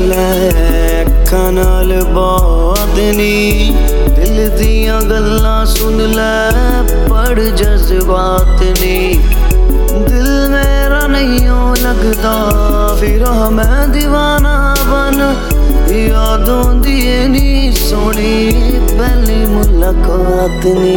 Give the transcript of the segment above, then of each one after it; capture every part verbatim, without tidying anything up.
ਲੈ ਅੱਖਾਂ ਨਾਲ ਬਾਤ ਨੀ, ਦਿਲ ਦੀਆਂ ਗੱਲਾਂ ਸੁਣ ਲੈ ਪੜ ਜਜ਼ਬਾਤ ਨੀ। ਦਿਲ ਮੇਰਾ ਨਹੀਂ ਓ ਲੱਗਦਾ ਫਿਰਾਂ ਮੈਂ दीवाना बन, याद आउंदी ऐ नी सोहनी पहली मुलाकात नी।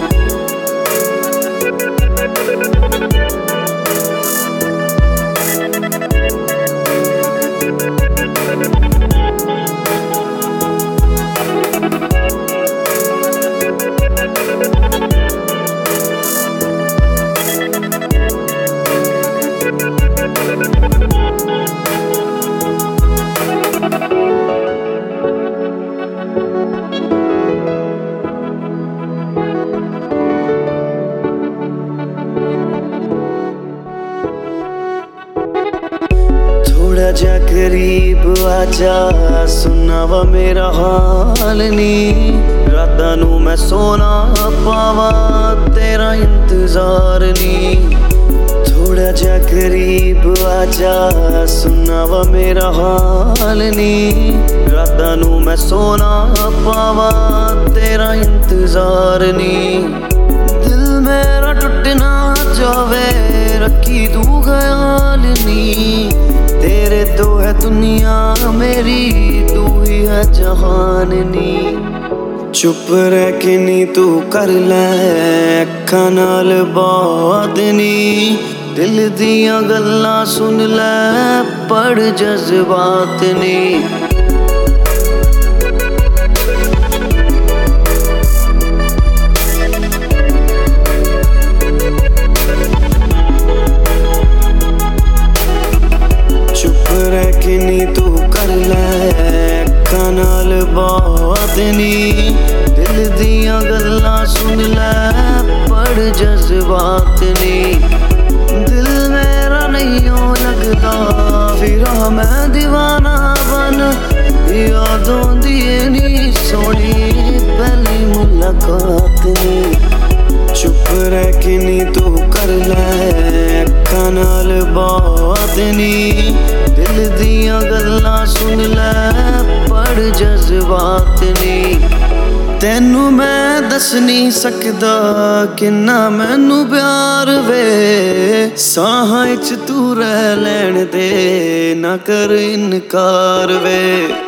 थोड़ा जा करीब आजा सुना वा मेरा हाल नी, रातां नू मैं सोना पावा तेरा इंतजार नी। थोड़ा जा करीब आजा सुना वा मेरा हाल नी, रातां नू मैं सोना पावा तेरा इंतजार नी। दिल मेरा टुट ना जावे रखी तू ख्याल नी, तेरे तो है दुनिया मेरी तू ही है जहान नी। चुप रह के नी तू कर ले अखां नाल बात नी, दिल दियां गल्लां सुन ले पढ़ जज्बात नी। नी तू कर ले अखां नाल बात नी, दिल दियां गल्लां सुन ले पढ़ जज्बात नी। दिल मेरा नहीं ओ लगदा फिरां मैं दीवाना बन, याद आउंदी ऐ नी सोहनी पहली मुलाकात नी। चुप रह के नी तू कर ले अखां नाल बात नी, दिल दियां गल्लां सुन ले पढ़ जज्बात नी। तैनू मैं दस नहीं सकदा किन्ना मैनू प्यार वे, साहां च तू रह लैण दे ना कर इनकार वे।